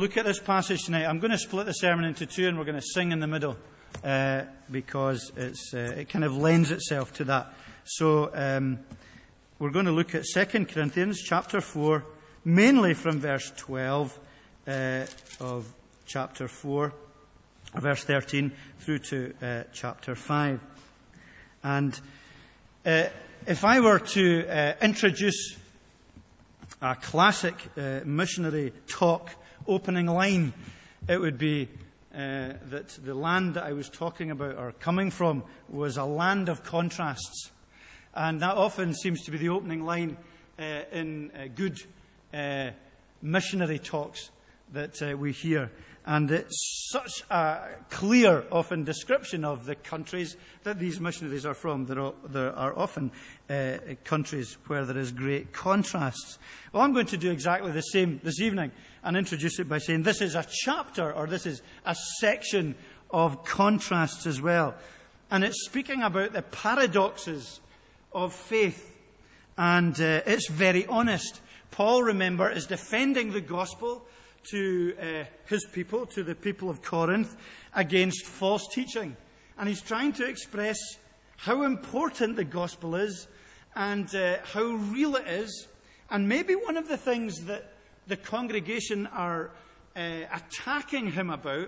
Look at this passage tonight. I'm going to split the sermon into two, and we're going to sing in the middle because it kind of lends itself to that. So we're going to look at 2 Corinthians chapter 4, mainly from verse 12 of chapter 4, verse 13 through to chapter 5. And if I were to introduce a classic missionary talk opening line, it would be that the land that I was talking about or coming from was a land of contrasts. And that often seems to be the opening line in good missionary talks that we hear. And it's such a clear, often, description of the countries that these missionaries are from. There are often countries where there is great contrasts. Well, I'm going to do exactly the same this evening and introduce it by saying this is a chapter, or this is a section of contrasts as well. And it's speaking about the paradoxes of faith. And it's very honest. Paul, remember, is defending the gospel to his people, to the people of Corinth, against false teaching. And he's trying to express how important the gospel is and how real it is. And maybe one of the things that the congregation are attacking him about,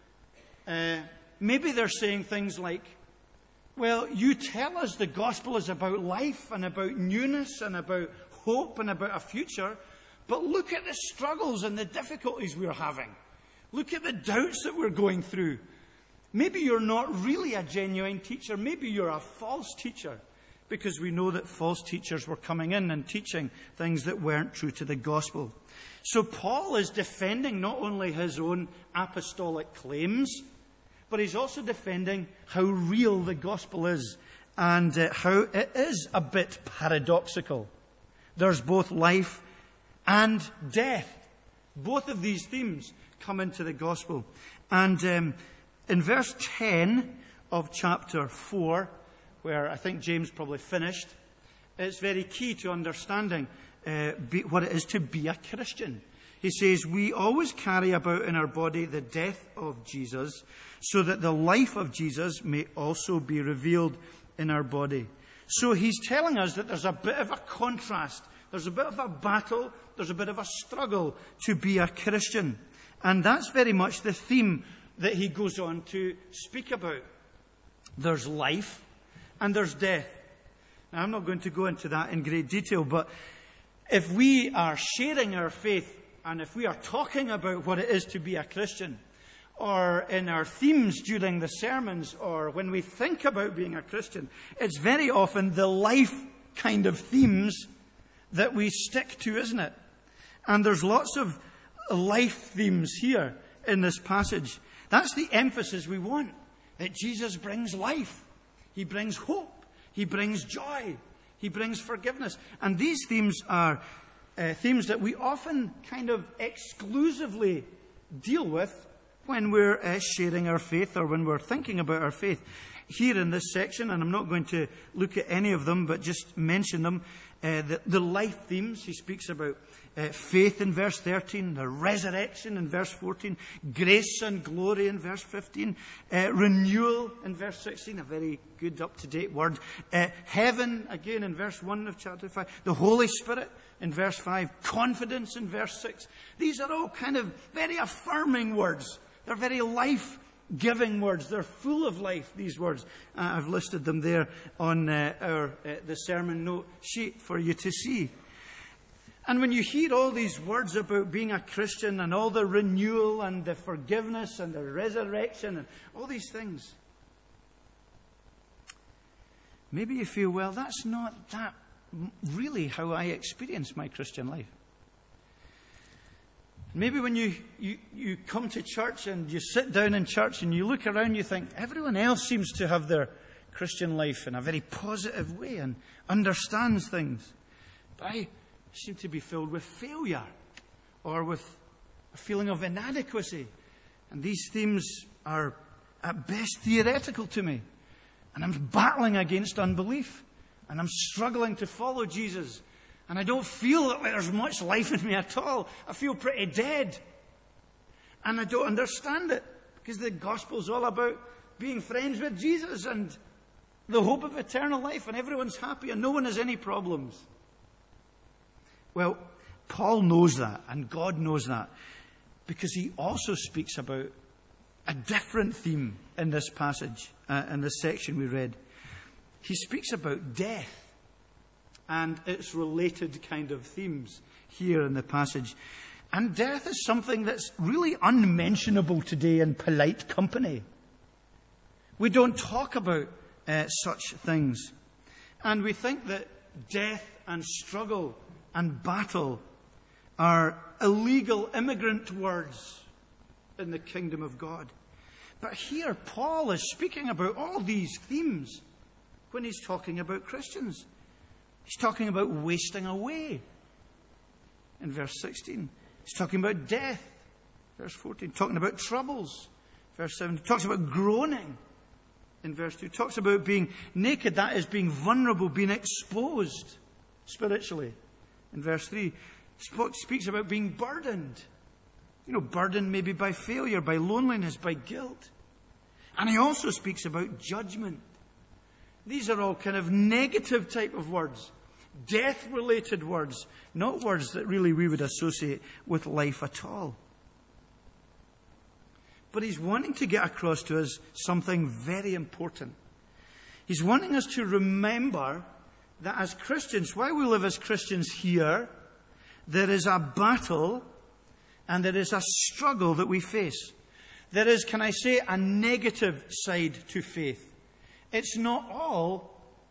maybe they're saying things like, well, you tell us the gospel is about life and about newness and about hope and about a future, but look at the struggles and the difficulties we're having. Look at the doubts that we're going through. Maybe you're not really a genuine teacher. Maybe you're a false teacher, because we know that false teachers were coming in and teaching things that weren't true to the gospel. So Paul is defending not only his own apostolic claims, but he's also defending how real the gospel is and how it is a bit paradoxical. There's both life and death. Both of these themes come into the gospel. And in verse 10 of chapter 4, where I think James probably finished, it's very key to understanding what it is to be a Christian. He says, we always carry about in our body the death of Jesus, so that the life of Jesus may also be revealed in our body. So he's telling us that there's a bit of a contrast. There's a bit of a battle. There's a bit of a struggle to be a Christian. And that's very much the theme that he goes on to speak about. There's life and there's death. Now, I'm not going to go into that in great detail, but if we are sharing our faith and if we are talking about what it is to be a Christian, or in our themes during the sermons, or when we think about being a Christian, it's very often the life kind of themes that we stick to, isn't it? And there's lots of life themes here in this passage. That's the emphasis we want, that Jesus brings life. He brings hope. He brings joy. He brings forgiveness. And these themes are themes that we often kind of exclusively deal with when we're sharing our faith or when we're thinking about our faith. Here in this section, and I'm not going to look at any of them, but just mention them, the life themes. He speaks about faith in verse 13, the resurrection in verse 14, grace and glory in verse 15, renewal in verse 16, a very good up-to-date word, heaven again in verse 1 of chapter 5, the Holy Spirit in verse 5, confidence in verse 6. These are all kind of very affirming words. They're very life-giving words. They're full of life, these words. I've listed them there on the sermon note sheet for you to see. And when you hear all these words about being a Christian and all the renewal and the forgiveness and the resurrection and all these things, maybe you feel, well, that's not that really how I experience my Christian life. Maybe when you come to church and you sit down in church and you look around, you think, everyone else seems to have their Christian life in a very positive way and understands things. But I seem to be filled with failure or with a feeling of inadequacy. And these themes are at best theoretical to me. And I'm battling against unbelief. And I'm struggling to follow Jesus. And I don't feel that there's much life in me at all. I feel pretty dead. And I don't understand it, because the gospel's all about being friends with Jesus and the hope of eternal life, and everyone's happy and no one has any problems. Well, Paul knows that, and God knows that, because he also speaks about a different theme in this passage, in this section we read. He speaks about death and its related kind of themes here in the passage. And death is something that's really unmentionable today in polite company. We don't talk about such things. And we think that death and struggle and battle are illegal immigrant words in the kingdom of God. But here Paul is speaking about all these themes when he's talking about Christians. He's talking about wasting away in verse 16. He's talking about death, verse 14. Talking about troubles, verse 17. He talks about groaning in verse 2. He talks about being naked, that is being vulnerable, being exposed spiritually in verse 3. Speaks about being burdened. Burdened maybe by failure, by loneliness, by guilt. And he also speaks about judgment. These are all kind of negative type of words. Death-related words. Not words that really we would associate with life at all. But he's wanting to get across to us something very important. He's wanting us to remember that as Christians, while we live as Christians here, there is a battle and there is a struggle that we face. There is, can I say, a negative side to faith. It's not all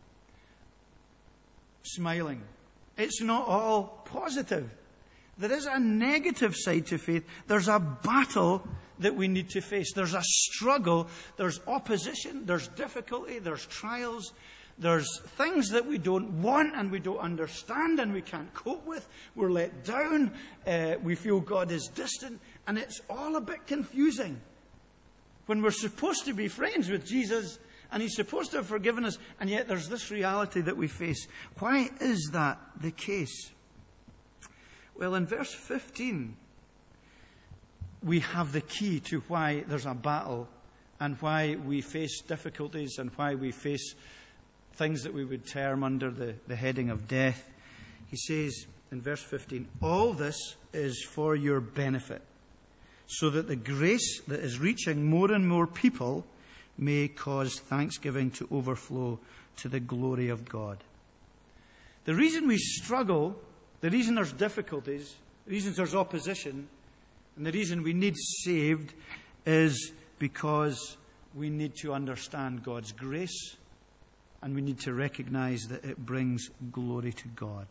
smiling. It's not all positive. There is a negative side to faith. There's a battle that we need to face. There's a struggle. There's opposition. There's difficulty. There's trials. There's things that we don't want and we don't understand and we can't cope with. We're let down. We feel God is distant. And it's all a bit confusing. When we're supposed to be friends with Jesus and He's supposed to have forgiven us, and yet there's this reality that we face. Why is that the case? Well, in verse 15, we have the key to why there's a battle and why we face difficulties and why we face things that we would term under the heading of death. He says in verse 15, all this is for your benefit, so that the grace that is reaching more and more people may cause thanksgiving to overflow to the glory of God. The reason we struggle, the reason there's difficulties, the reason there's opposition, and the reason we need saved is because we need to understand God's grace and we need to recognize that it brings glory to God.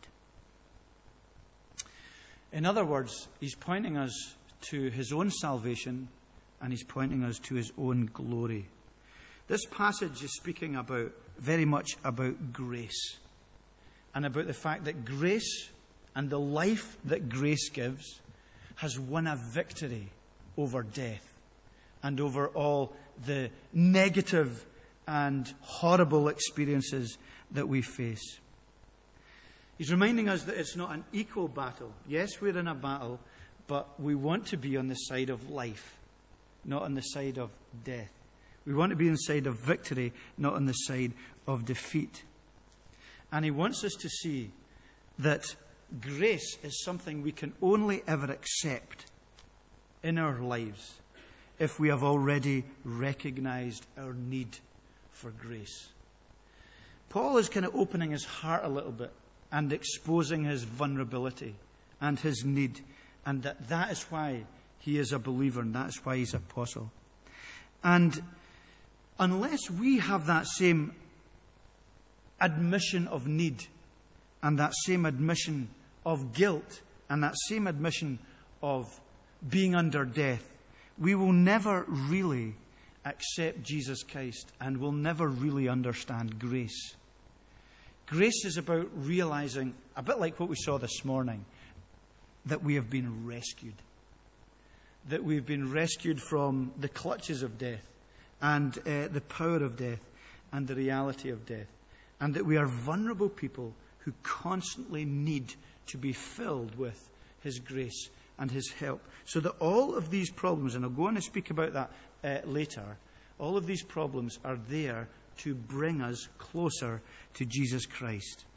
In other words, He's pointing us to His own salvation and He's pointing us to His own glory. This passage is speaking about, very much about grace and about the fact that grace and the life that grace gives has won a victory over death and over all the negative and horrible experiences that we face. He's reminding us that it's not an equal battle. Yes, we're in a battle, but we want to be on the side of life, not on the side of death. We want to be on the side of victory, not on the side of defeat. And he wants us to see that grace is something we can only ever accept in our lives if we have already recognized our need for grace. Paul is kind of opening his heart a little bit and exposing his vulnerability and his need, and that is why he is a believer and that is why he's an apostle. And unless we have that same admission of need and that same admission of guilt and that same admission of being under death, we will never really accept Jesus Christ and will never really understand grace. Grace is about realizing, a bit like what we saw this morning, that we have been rescued. That we've been rescued from the clutches of death and the power of death and the reality of death. And that we are vulnerable people who constantly need to be filled with His grace and his help. So that all of these problems, and I'll go on to speak about that later, all of these problems are there to bring us closer to Jesus Christ.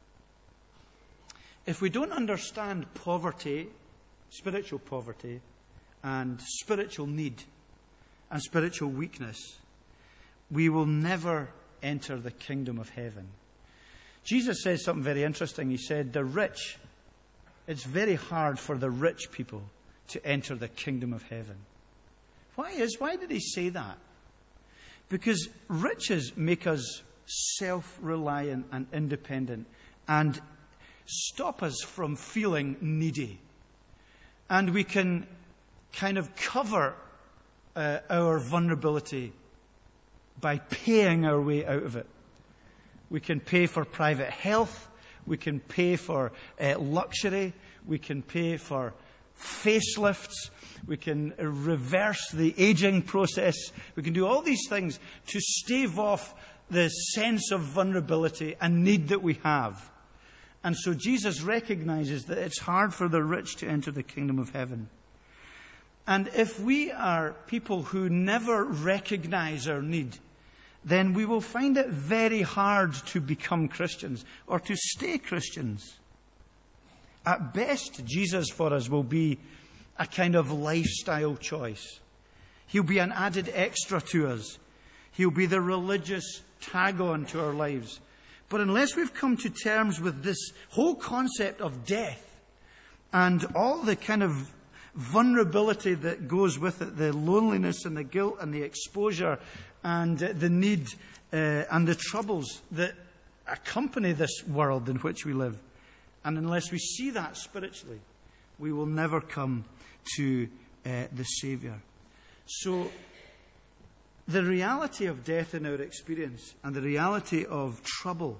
If we don't understand poverty, spiritual poverty, and spiritual need, and spiritual weakness, we will never enter the kingdom of heaven. Jesus says something very interesting. He said, it's very hard for the rich people to enter the kingdom of heaven. Why did he say that? Because riches make us self-reliant and independent and stop us from feeling needy. And we can kind of cover our vulnerability by paying our way out of it. We can pay for private health. We can pay for luxury. We can pay for facelifts. We can reverse the aging process. We can do all these things to stave off the sense of vulnerability and need that we have. And so Jesus recognizes that it's hard for the rich to enter the kingdom of heaven. And if we are people who never recognize our need, then we will find it very hard to become Christians or to stay Christians. At best, Jesus for us will be a kind of lifestyle choice. He'll be an added extra to us. He'll be the religious tag-on to our lives. But unless we've come to terms with this whole concept of death and all the kind of vulnerability that goes with it, the loneliness and the guilt and the exposure and the need and the troubles that accompany this world in which we live, and unless we see that spiritually, we will never come to the Saviour. So the reality of death in our experience and the reality of trouble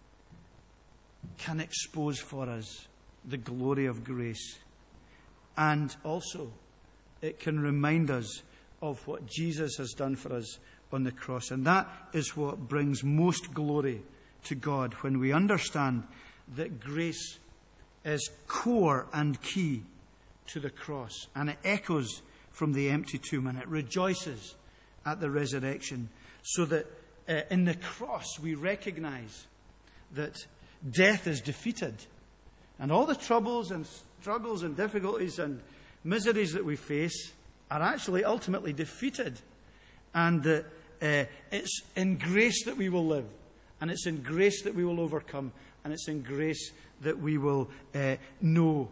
can expose for us the glory of grace. And also, it can remind us of what Jesus has done for us on the cross. And that is what brings most glory to God, when we understand that grace is core and key to the cross. And it echoes from the empty tomb, and it rejoices at the resurrection. So that in the cross we recognize that death is defeated. And all the troubles and struggles and difficulties and miseries that we face are actually ultimately defeated. And that it's in grace that we will live. And it's in grace that we will overcome. And it's in grace that we will know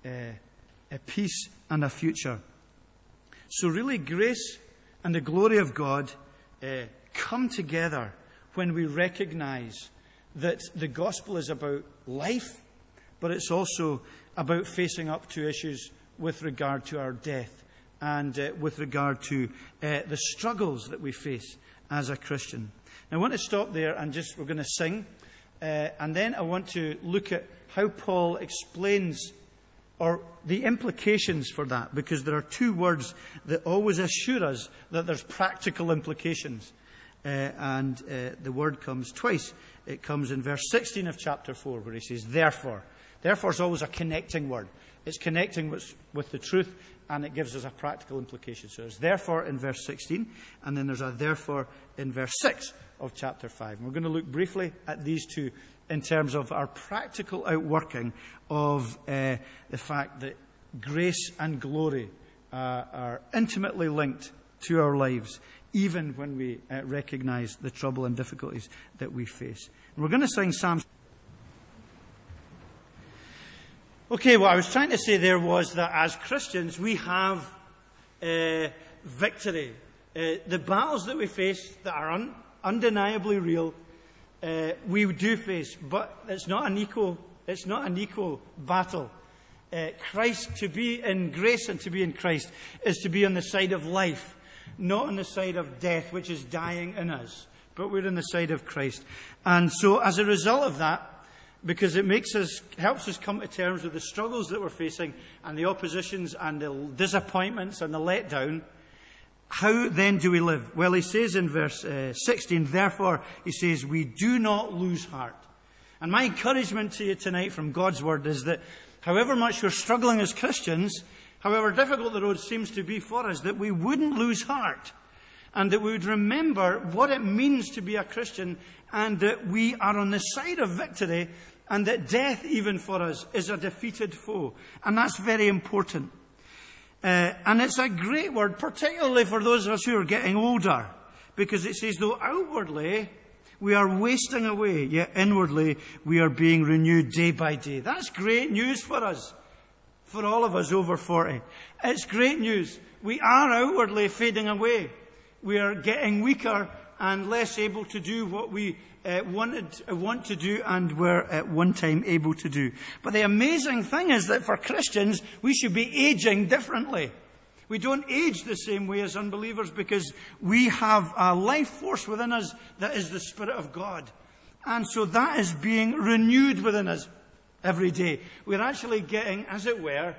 a peace and a future. So really, grace and the glory of God come together when we recognize that the gospel is about life, but it's also about facing up to issues with regard to our death and with regard to the struggles that we face as a Christian. Now, I want to stop there and we're going to sing. And then I want to look at how Paul explains or the implications for that, because there are two words that always assure us that there's practical implications. And the word comes twice. It comes in verse 16 of chapter 4, where he says, therefore. Therefore is always a connecting word. It's connecting with the truth, and it gives us a practical implication. So there's therefore in verse 16, and then there's a therefore in verse 6 of chapter 5. And we're going to look briefly at these two in terms of our practical outworking of the fact that grace and glory are intimately linked to our lives, even when we recognize the trouble and difficulties that we face. And we're going to sing Psalms. Okay, what I was trying to say there was that as Christians, we have victory. The battles that we face that are undeniably real, we do face, but it's not an equal battle. Christ, to be in grace and to be in Christ, is to be on the side of life, not on the side of death, which is dying in us, but we're on the side of Christ. And so as a result of that, because it helps us come to terms with the struggles that we're facing and the oppositions and the disappointments and the letdown, how then do we live? Well, he says in verse 16, therefore, he says, we do not lose heart. And my encouragement to you tonight from God's word is that however much we're struggling as Christians, however difficult the road seems to be for us, that we wouldn't lose heart and that we would remember what it means to be a Christian and that we are on the side of victory and that death, even for us, is a defeated foe. And that's very important. And it's a great word, particularly for those of us who are getting older, because it says, though outwardly we are wasting away, yet inwardly we are being renewed day by day. That's great news for us, for all of us over 40. It's great news. We are outwardly fading away. We are getting weaker and less able to do what we want to do and were at one time able to do. But the amazing thing is that for Christians, we should be aging differently. We don't age the same way as unbelievers because we have a life force within us that is the Spirit of God. And so that is being renewed within us every day. We're actually getting, as it were,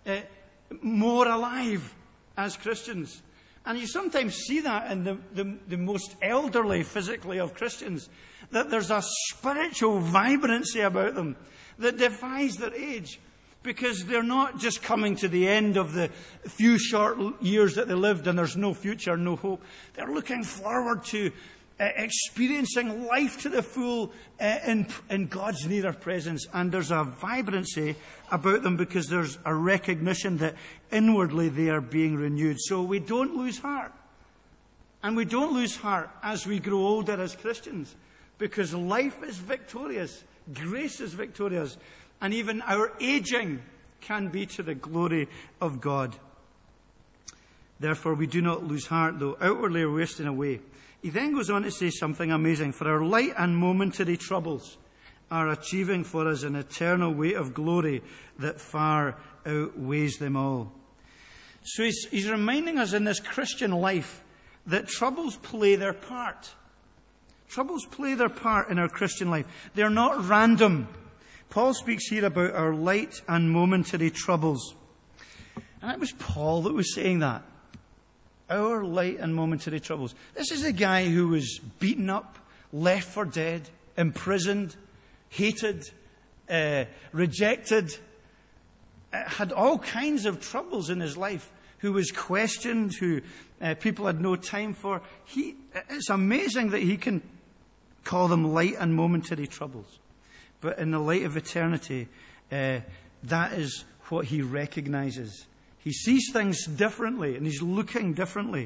more alive as Christians. And you sometimes see that in the most elderly physically of Christians, that there's a spiritual vibrancy about them that defies their age, because they're not just coming to the end of the few short years that they lived and there's no future, no hope. They're looking forward to experiencing life to the full in God's nearer presence. And there's a vibrancy about them because there's a recognition that inwardly they are being renewed. So we don't lose heart. And we don't lose heart as we grow older as Christians, because life is victorious. Grace is victorious. And even our aging can be to the glory of God. Therefore, we do not lose heart, though outwardly we're wasting away. He then goes on to say something amazing. For our light and momentary troubles are achieving for us an eternal weight of glory that far outweighs them all. So he's reminding us in this Christian life that troubles play their part. Troubles play their part in our Christian life. They're not random. Paul speaks here about our light and momentary troubles. And it was Paul that was saying that. Our light and momentary troubles. This is a guy who was beaten up, left for dead, imprisoned, hated, rejected, had all kinds of troubles in his life, who was questioned, who people had no time for. It's amazing that he can call them light and momentary troubles. But in the light of eternity, that is what he recognizes. He sees things differently, and he's looking differently.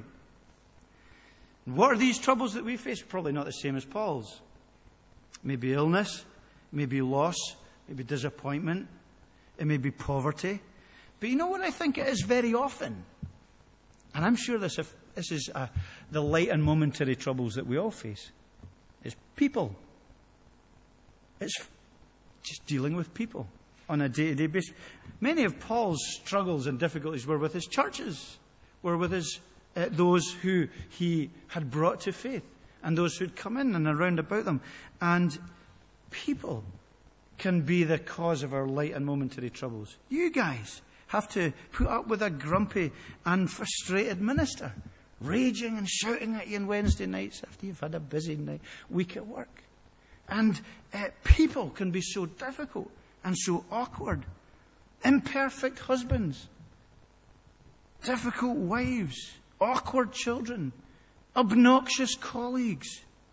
And what are these troubles that we face? Probably not the same as Paul's. Maybe illness, maybe loss, maybe disappointment, it may be poverty. But you know what I think it is very often? And I'm sure this is the light and momentary troubles that we all face. It's people. It's just dealing with people on a day-to-day basis. Many of Paul's struggles and difficulties were with his churches, were with those who he had brought to faith, and those who had come in and around about them. And people can be the cause of our light and momentary troubles. You guys have to put up with a grumpy and frustrated minister, raging and shouting at you on Wednesday nights after you've had a busy week at work. And people can be so difficult and so awkward. Imperfect husbands, difficult wives, awkward children, obnoxious colleagues,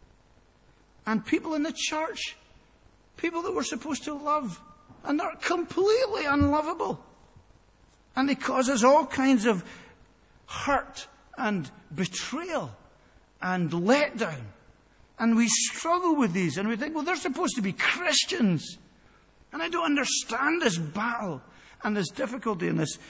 and people in the church, people that we're supposed to love, and they're completely unlovable. And they cause us all kinds of hurt and betrayal and letdown. And we struggle with these, and we think, well, they're supposed to be Christians. And I don't understand this battle and this difficulty and this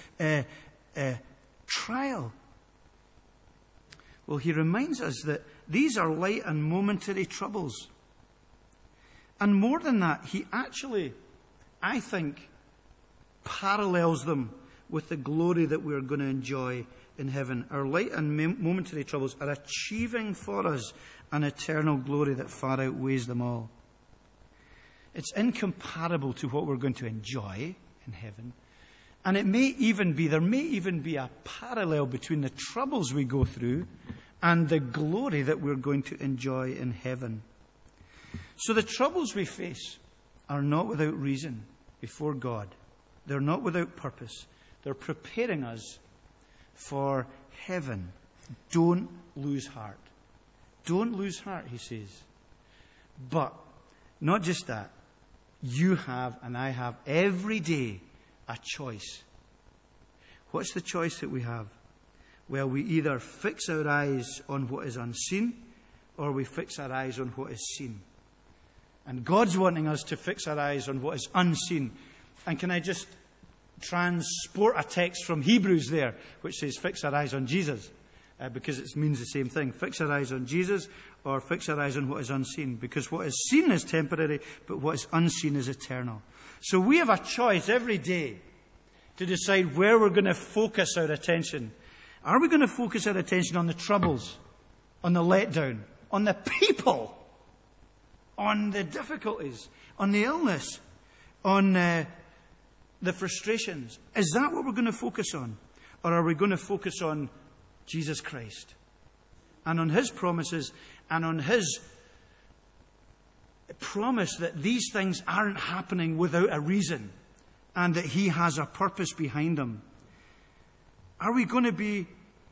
trial. Well, he reminds us that these are light and momentary troubles. And more than that, he actually, I think, parallels them with the glory that we're going to enjoy in heaven. Our light and momentary troubles are achieving for us an eternal glory that far outweighs them all. It's incomparable to what we're going to enjoy in heaven. And there may even be a parallel between the troubles we go through and the glory that we're going to enjoy in heaven. So the troubles we face are not without reason before God. They're not without purpose. They're preparing us for heaven. Don't lose heart. Don't lose heart, he says. But not just that. You have and I have every day a choice. What's the choice that we have? Well, we either fix our eyes on what is unseen or we fix our eyes on what is seen. And God's wanting us to fix our eyes on what is unseen. And can I just transport a text from Hebrews there, which says fix our eyes on Jesus, because it means the same thing. Fix our eyes on Jesus or fix our eyes on what is unseen, because what is seen is temporary, but what is unseen is eternal. So we have a choice every day to decide where we're going to focus our attention. Are we going to focus our attention on the troubles, on the letdown, on the people, on the difficulties, on the illness, on the frustrations? Is that what we're going to focus on? Or are we going to focus on Jesus Christ and on his promises and on his promise that these things aren't happening without a reason and that he has a purpose behind them? Are we going to be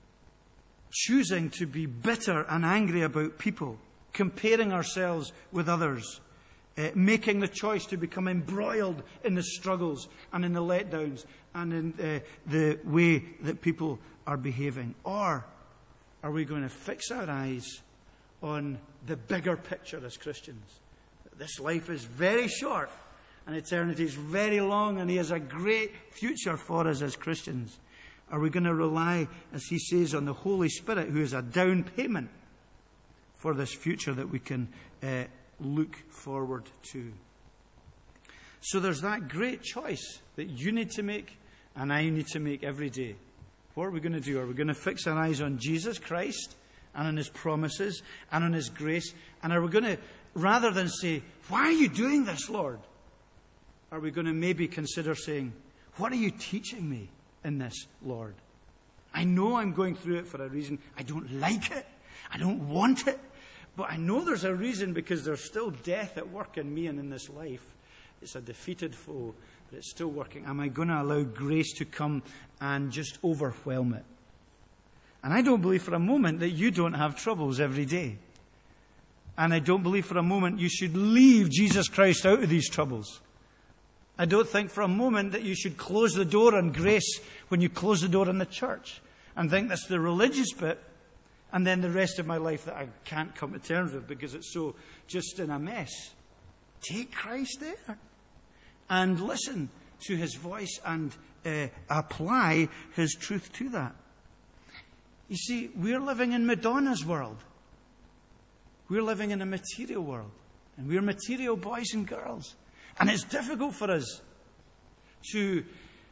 choosing to be bitter and angry about people, comparing ourselves with others, making the choice to become embroiled in the struggles and in the letdowns and in the way that people are behaving? Or are we going to fix our eyes on the bigger picture as Christians? This life is very short and eternity is very long, and he has a great future for us as Christians. Are we going to rely, as he says, on the Holy Spirit, who is a down payment for this future that we can look forward to? So there's that great choice that you need to make and I need to make every day. What are we going to do? Are we going to fix our eyes on Jesus Christ and on his promises and on his grace? And are we going to, rather than say, why are you doing this, Lord? Are we going to maybe consider saying, what are you teaching me in this, Lord? I know I'm going through it for a reason. I don't like it. I don't want it. But I know there's a reason, because there's still death at work in me and in this life. It's a defeated foe, but it's still working. Am I going to allow grace to come and just overwhelm it? And I don't believe for a moment that you don't have troubles every day. And I don't believe for a moment you should leave Jesus Christ out of these troubles. I don't think for a moment that you should close the door on grace when you close the door on the church and think that's the religious bit, and then the rest of my life that I can't come to terms with because it's so just in a mess. Take Christ there and listen to his voice and apply his truth to that. You see, we're living in Madonna's world. We're living in a material world. And we're material boys and girls. And it's difficult for us to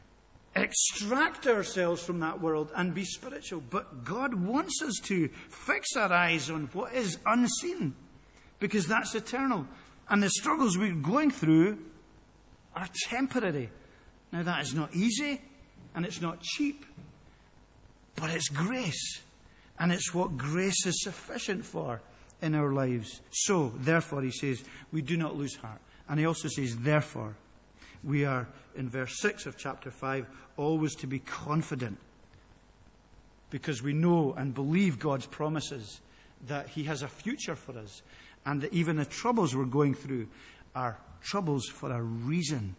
extract ourselves from that world and be spiritual. But God wants us to fix our eyes on what is unseen, because that's eternal. And the struggles we're going through are temporary. Now, that is not easy, and it's not cheap, but it's grace. And it's what grace is sufficient for in our lives. So, therefore, he says, we do not lose heart. And he also says, therefore, we are, in verse 6 of chapter 5, always to be confident, because we know and believe God's promises that he has a future for us, and that even the troubles we're going through are troubles for a reason.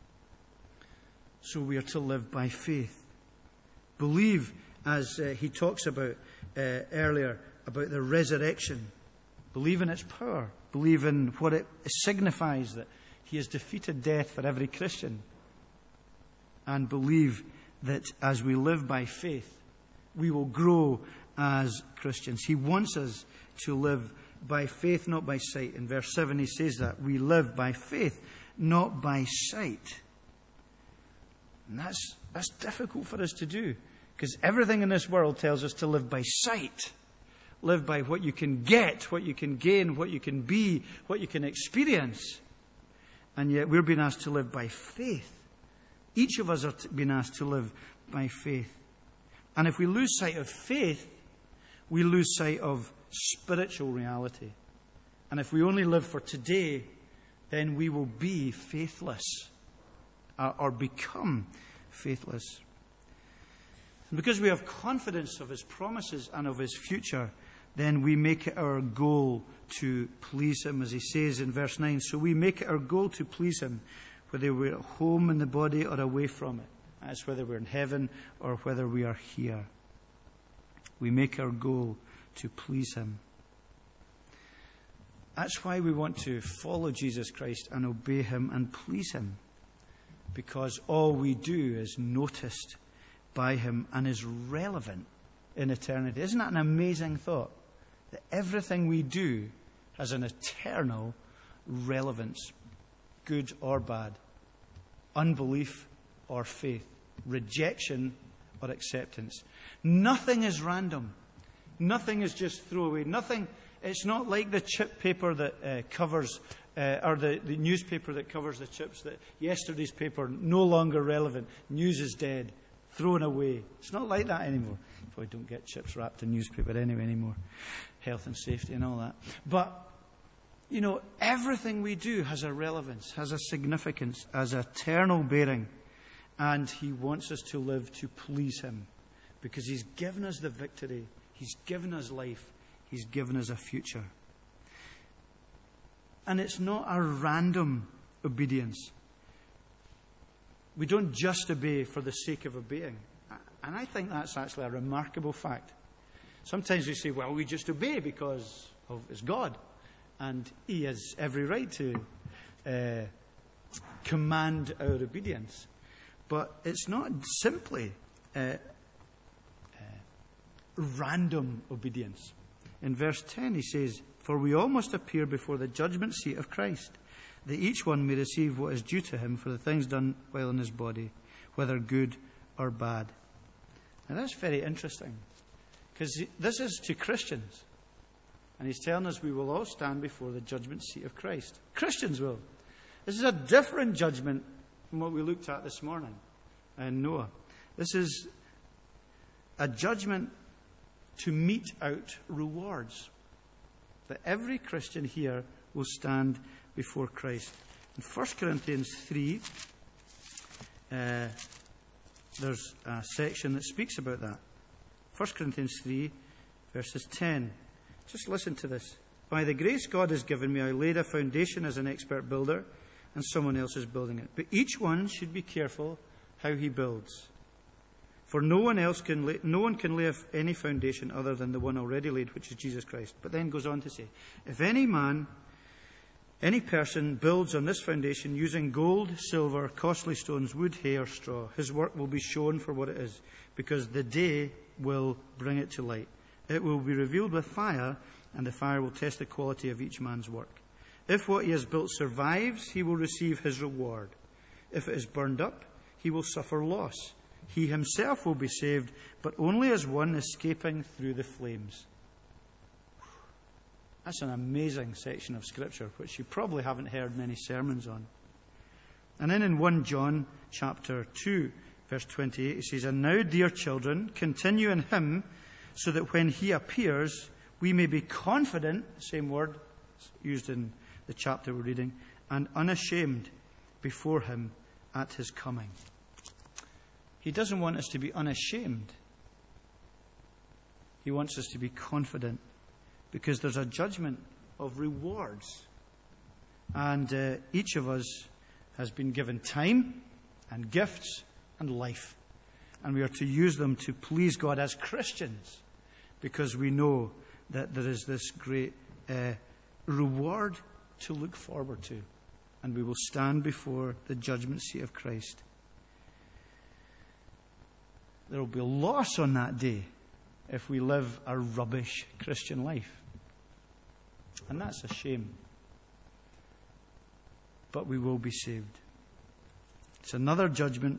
So we are to live by faith. Believe, as he talks about earlier, about the resurrection. Believe in its power. Believe in what it signifies, that he has defeated death for every Christian. And believe that as we live by faith, we will grow as Christians. He wants us to live by faith, not by sight. In verse 7 he says that we live by faith, not by sight. And that's difficult for us to do, because everything in this world tells us to live by sight. Live by what you can get, what you can gain, what you can be, what you can experience. And yet we're being asked to live by faith. Each of us are being asked to live by faith. And if we lose sight of faith, we lose sight of spiritual reality. And if we only live for today, then we will be faithless. or become faithless. And because we have confidence of his promises and of his future, then we make it our goal to please him, as he says in verse 9. So we make it our goal to please him, whether we're at home in the body or away from it. That's whether we're in heaven or whether we are here. We make our goal to please him. That's why we want to follow Jesus Christ and obey him and please him. Because all we do is noticed by him and is relevant in eternity. Isn't that an amazing thought? That everything we do has an eternal relevance, good or bad, unbelief or faith, rejection or acceptance. Nothing is random. Nothing is just throwaway. Nothing. It's not like the chip paper that covers, or the newspaper that covers the chips, that yesterday's paper, no longer relevant, news is dead, thrown away. It's not like that anymore. You probably don't get chips wrapped in newspaper anymore. Health and safety and all that. But, everything we do has a relevance, has a significance, has eternal bearing. And he wants us to live to please him. Because he's given us the victory. He's given us life. He's given us a future. And it's not a random obedience. We don't just obey for the sake of obeying. And I think that's actually a remarkable fact. Sometimes we say, well, we just obey because it's God. And he has every right to command our obedience. But it's not simply random obedience. In verse 10 he says, "For we all must appear before the judgment seat of Christ, that each one may receive what is due to him for the things done while in his body, whether good or bad." Now that's very interesting, because this is to Christians. And he's telling us we will all stand before the judgment seat of Christ. Christians will. This is a different judgment from what we looked at this morning in Noah. This is a judgment to mete out rewards. That every Christian here will stand before Christ. In 1 Corinthians 3, there's a section that speaks about that. 1 Corinthians 3, verses 10. Just listen to this. "By the grace God has given me, I laid a foundation as an expert builder, and someone else is building it. But each one should be careful how he builds. For no one can lay any foundation other than the one already laid, which is Jesus Christ." But then goes on to say, "If any person builds on this foundation using gold, silver, costly stones, wood, hay, or straw, his work will be shown for what it is, because the day will bring it to light. It will be revealed with fire, and the fire will test the quality of each man's work. If what he has built survives, he will receive his reward. If it is burned up, he will suffer loss. He himself will be saved, but only as one escaping through the flames." That's an amazing section of Scripture, which you probably haven't heard many sermons on. And then in 1 John chapter 2, verse 28, it says, "And now, dear children, continue in him, so that when he appears, we may be confident," same word used in the chapter we're reading, "and unashamed before him at his coming." He doesn't want us to be unashamed. He wants us to be confident, because there's a judgment of rewards. And each of us has been given time and gifts and life. And we are to use them to please God as Christians, because we know that there is this great reward to look forward to. And we will stand before the judgment seat of Christ. There will be a loss on that day if we live a rubbish Christian life. And that's a shame. But we will be saved. It's another judgment.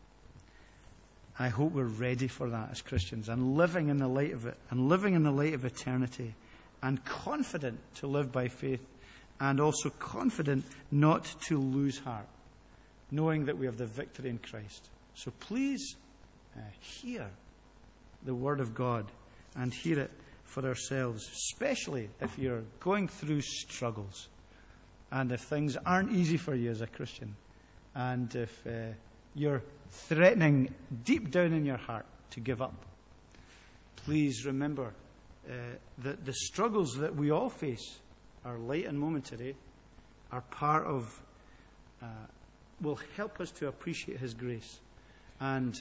I hope we're ready for that as Christians, and living in the light of it, and living in the light of eternity, and confident to live by faith, and also confident not to lose heart, knowing that we have the victory in Christ. So please hear the Word of God and hear it for ourselves, especially if you're going through struggles and if things aren't easy for you as a Christian. And if you're threatening deep down in your heart to give up, please remember that the struggles that we all face are light and momentary, are part of, will help us to appreciate His grace and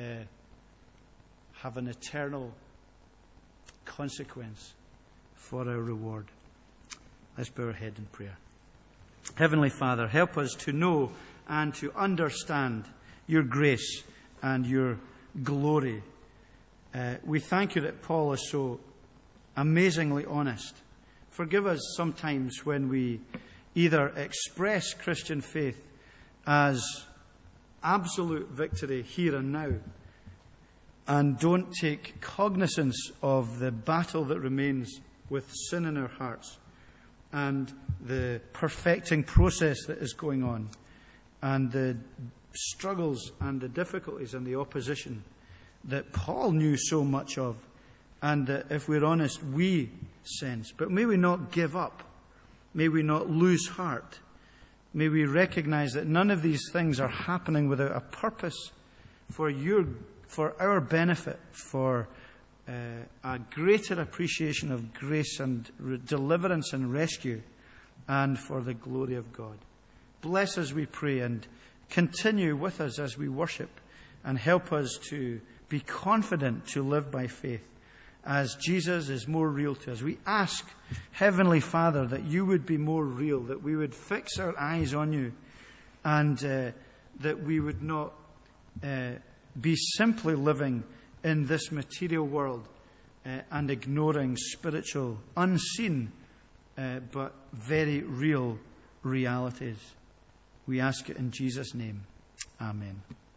have an eternal consequence for our reward. Let's bow our head in prayer. Heavenly Father, help us to know and to understand your grace and your glory. We thank you that Paul is so amazingly honest. Forgive us sometimes when we either express Christian faith as absolute victory here and now and don't take cognizance of the battle that remains with sin in our hearts and the perfecting process that is going on and the struggles and the difficulties and the opposition that Paul knew so much of and that, if we're honest, we sense. But may we not give up. May we not lose heart. May we recognize that none of these things are happening without a purpose for our benefit, for a greater appreciation of grace and deliverance and rescue, and for the glory of God. Bless us, we pray, and continue with us as we worship, and help us to be confident to live by faith as Jesus is more real to us. We ask, Heavenly Father, that you would be more real, that we would fix our eyes on you, and that we would not be simply living in this material world and ignoring spiritual, unseen, but very real realities. We ask it in Jesus' name. Amen.